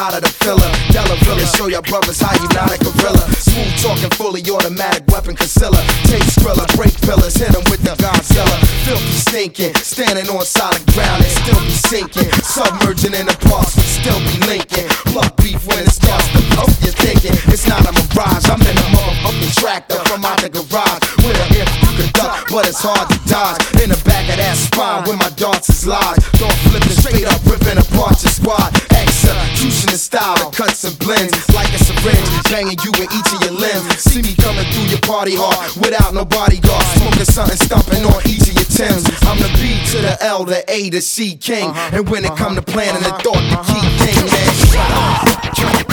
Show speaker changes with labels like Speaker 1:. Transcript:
Speaker 1: out of the filler. Della Villa, show your brothers how you not a gorilla. Smooth talking, fully automatic weapon concealer. Take Skrilla, break pillars, hit 'em with the Godzilla. Filthy stinking, standing on solid ground and still be sinking. Submerging in the parks, but still be linking. Plug beef when it starts to puff, you're thinking it's not a mirage. I'm in a motherfucking tractor from out the garage. With a if you can duck, but it's hard to dodge. In the back of that spine where my darts is lodged. Don't flipping straight up, ripping apart your squad. Execution in style that cuts and blends like a syringe, banging you in each of your limbs. See me coming through your party hard without no bodyguard, smoking something, stomping on each of your Timbs. I'm the B to the L, the A to C king, and when it come to planning the thought, the key thing, man.